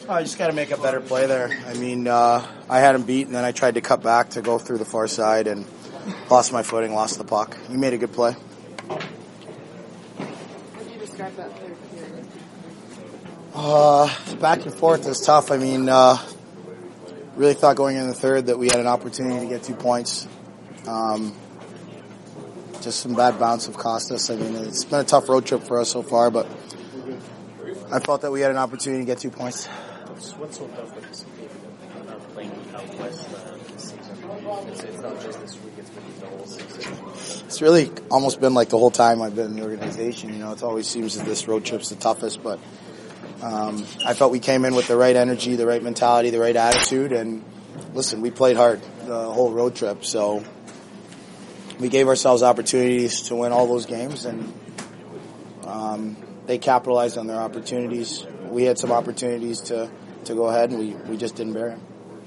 I just got to make a better play there. I mean, I had him beat, and then I tried to cut back to go through the far side and lost my footing, lost the puck. He made a good play. How would you describe that third period? Back and forth is tough. I mean, really thought going in the third that we had an opportunity to get 2 points. Just some bad bounce have cost us. I mean, it's been a tough road trip for us so far, but I felt that we had an opportunity to get 2 points. What's so tough with this game of playing out west this season? It's not just this week, it's been the whole season. It's really almost been like the whole time I've been in the organization. You know, it always seems that this road trip's the toughest, but I felt we came in with the right energy, the right mentality, the right attitude, and listen, we played hard the whole road trip, so we gave ourselves opportunities to win all those games, and they capitalized on their opportunities. We had some opportunities to go ahead, and we just didn't bear them.